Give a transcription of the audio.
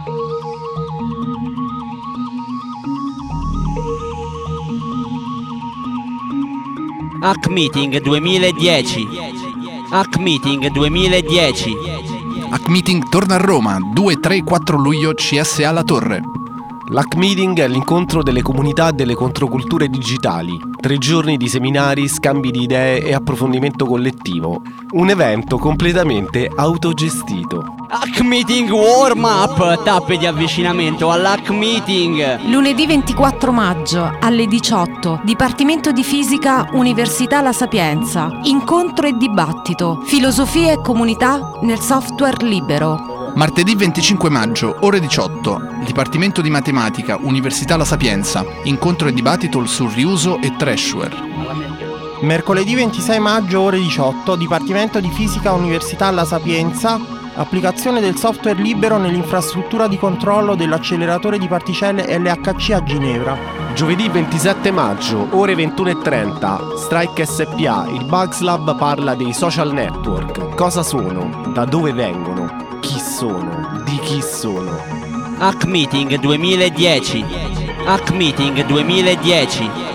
Hack Meeting 2010. Hack Meeting 2010. Hack Meeting torna a Roma, 2, 3, 4 luglio, CSA La Torre. L'Hack Meeting è l'incontro delle comunità delle controculture digitali. 3 giorni di seminari, scambi di idee e approfondimento collettivo. Un evento completamente autogestito. Hack Meeting Warm Up, tappe di avvicinamento all'Hack Meeting. Lunedì 24 maggio alle 18, Dipartimento di Fisica, Università La Sapienza. Incontro e dibattito, filosofia e comunità nel software libero. Martedì 25 maggio, ore 18, Dipartimento di Matematica, Università La Sapienza. Incontro e dibattito sul riuso e trashware. Mercoledì 26 maggio, ore 18, Dipartimento di Fisica, Università La Sapienza. Applicazione del software libero nell'infrastruttura di controllo dell'acceleratore di particelle LHC a Ginevra. Giovedì 27 maggio, ore 21:30, Strike SPA, il Bugs Lab parla dei social network. Cosa sono? Da dove vengono? Chi sono? Di chi sono? Hack Meeting 2010. Hack Meeting 2010.